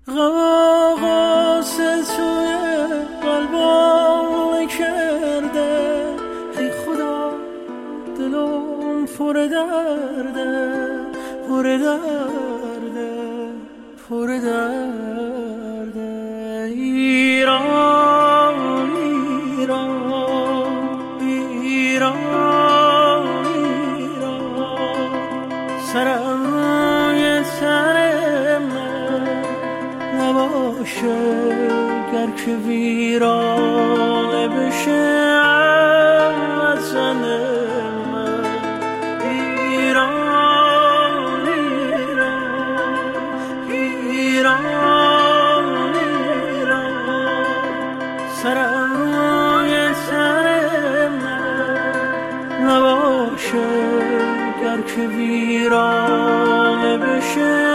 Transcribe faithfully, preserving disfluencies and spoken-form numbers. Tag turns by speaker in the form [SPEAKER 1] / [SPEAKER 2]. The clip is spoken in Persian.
[SPEAKER 1] غواص توی قلبم کرده، ای خدا دلم پر درده، پر درده، پر درده. ایران ایران ایران ایران، سرم روی تن من نباشه گر که ویرانه بشه وطن من. ایران ایران ایران ایران، سرم روی تن من نباشه گر که ویرانه بشه